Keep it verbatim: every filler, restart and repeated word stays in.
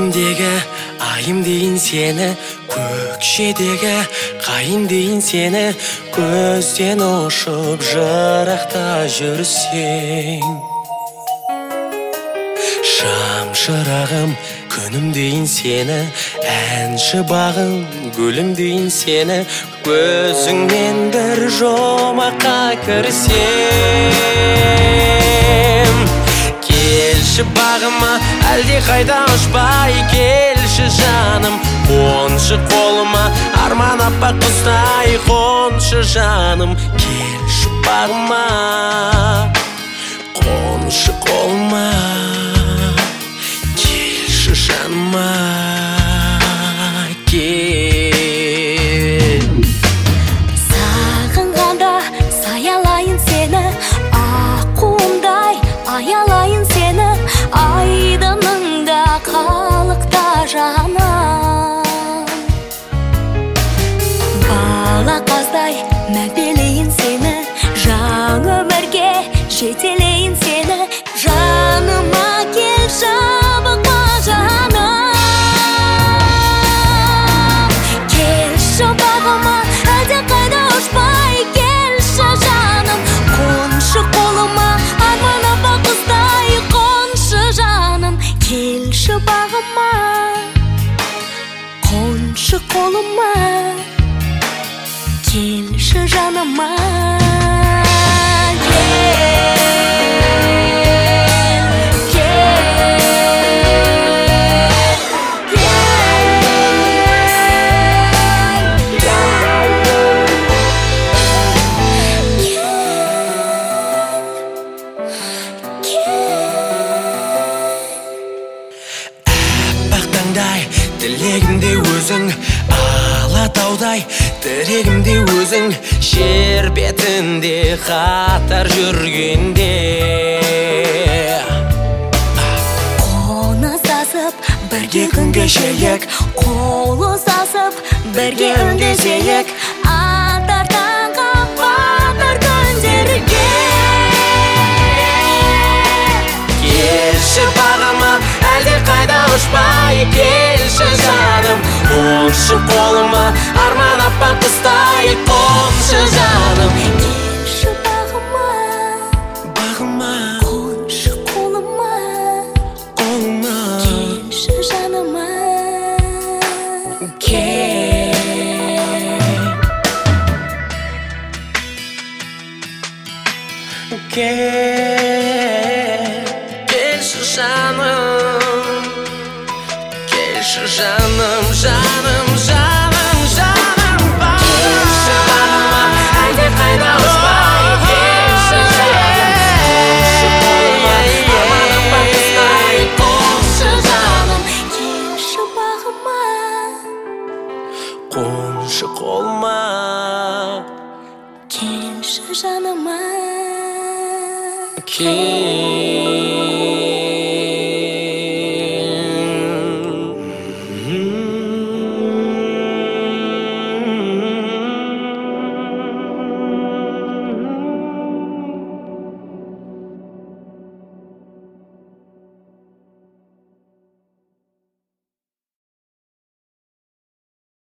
Күнімдегі айым дейін сені, көкшедегі қайын дейін сені, көзден ұшып жырақта жүрсең. Шамшырағым күнім дейін сені, әнші бағым гүлім дейін сені, көзіңмен бір жомаққа кірсем. Келші бағыма әлде қайда ұшпай, келші жаным, қоншы қолыма арман аппақ құстай, қоншы жаным. Келші бағыма, қоншы қолыма, келші жаныма, кел. Сағынғанда саялайын сені, аққуымдай аялайын сені, айдыныңда қалықта жаным. Бала қаздай мәпелейін сені, жаңа өмірге жетелейін сені, жаныма кел жабыққа жаным. Келші бағыма әлде қайда ұшпай, келші жаным, қоншы қолыма арман аппақ құстай, қоншы жаным. Келші бағыма, қоншы қолыма, келші жаныма, тілегімде өзің, алатаудай тірегімде өзің, жер бетінде қатар жүргенде. Қоныс асып бірге күн кешейік, қол ұстасып бірге үндесейік, атар таңға батар күндерге. Келші бағыма әлде қайда ұшпай, келші жаным, қоншы қолыма арман аппақ құстай, қоншы жаным. Келші бағыма, бағыма, қоншы қолыма, қолыма, келші жаныма, кел. Кел, келші жаным, келші жаным, жаным, жаным, жаным. Келші бағыма әлде қайда ұшпай, келші жаным, қоншы қолыма арман аппақ құстай, қоншы жаным. келші бағыма, Қоншы қолыма, келші жаныма, кел.